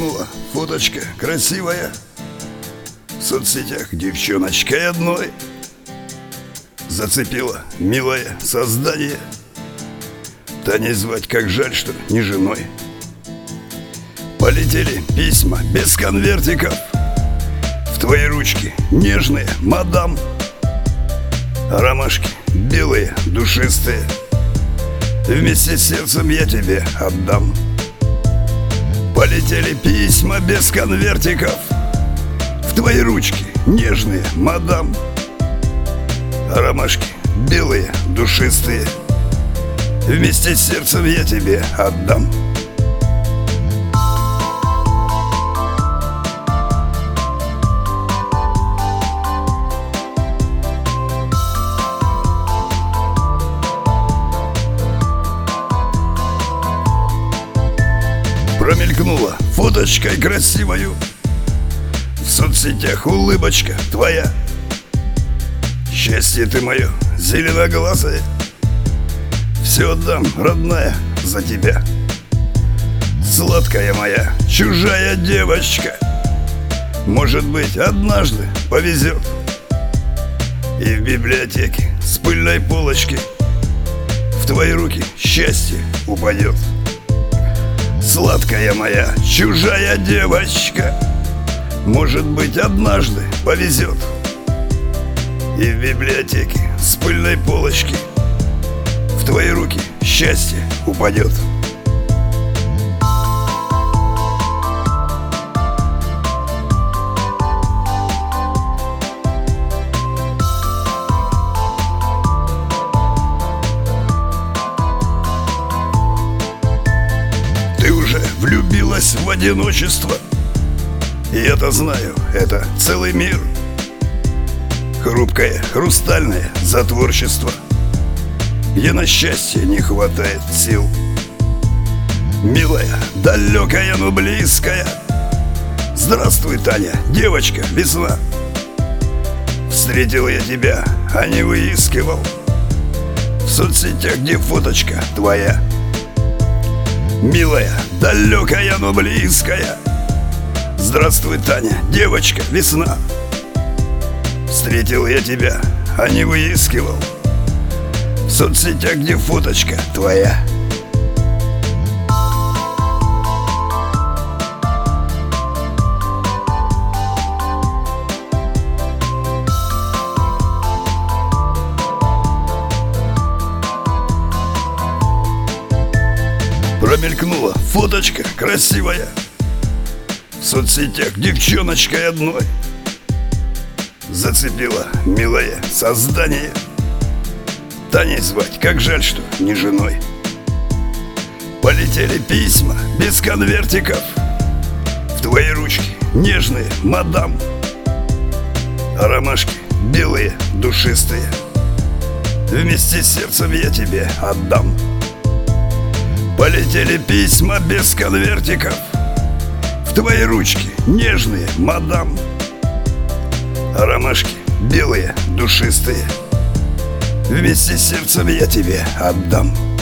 Промелькнула фоточка красивая в соцсетях девчоночкой одной. Зацепила милое создание. Таней звать, как жаль, что не женой. Полетели письма без конвертиков в твои ручки нежные, мадам. Ромашки белые, душистые, вместе с сердцем я тебе отдам. Полетели письма без конвертиков в твои ручки нежные, мадам. Ромашки белые, душистые, вместе с сердцем я тебе отдам. Промелькнула фоточкой красивою в соцсетях улыбочка твоя. Счастье ты мое, зеленоглазое, все отдам, родная, за тебя. Сладкая моя, чужая девочка, может быть, однажды повезет, и в библиотеке с пыльной полочки в твои руки счастье упадет. Сладкая моя, чужая девочка, может быть, однажды повезет, и в библиотеке с пыльной полочки в твои руки счастье упадет. Ты уже влюбилась в одиночество, и это знаю, это целый мир. Хрупкое, хрустальное затворчество, где на счастье не хватает сил. Милая, далекая, но близкая, здравствуй, Таня, девочка, весна. Встретил я тебя, а не выискивал в соцсетях, где фоточка твоя. Милая, далекая, но близкая, здравствуй, Таня, девочка, весна. Встретил я тебя, а не выискивал в соцсетях, где фоточка твоя. Промелькнула фоточка красивая в соцсетях девчоночкой одной. Зацепила милое создание. Таней звать, как жаль, что не женой. Полетели письма без конвертиков в твои ручки нежные, мадам. Ромашки белые, душистые, вместе с сердцем я тебе отдам. Полетели письма без конвертиков в твои ручки нежные, мадам. Ромашки белые, душистые, вместе с сердцем я тебе отдам.